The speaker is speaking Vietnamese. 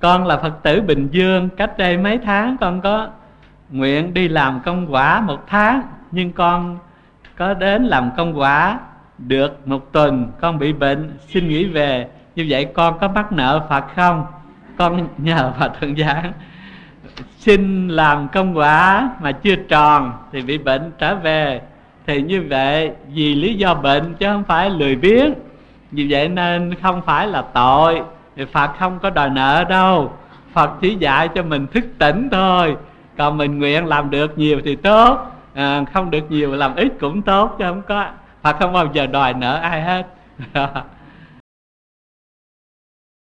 Con là Phật tử Bình Dương, cách đây mấy tháng con có nguyện đi làm công quả 1 tháng, nhưng con có đến làm công quả được 1 tuần, con bị bệnh xin nghỉ về. Như vậy con có mắc nợ Phật không? Con nhờ Phật Thượng giảng, xin làm công quả mà chưa tròn thì bị bệnh trở về, thì như vậy vì lý do bệnh chứ không phải lười biếng, vì vậy nên không phải là tội, thì Phật không có đòi nợ đâu. Phật chỉ dạy cho mình thức tỉnh thôi. Còn mình nguyện làm được nhiều thì tốt, không được nhiều làm ít cũng tốt, chứ không có, Phật không bao giờ đòi nợ ai hết.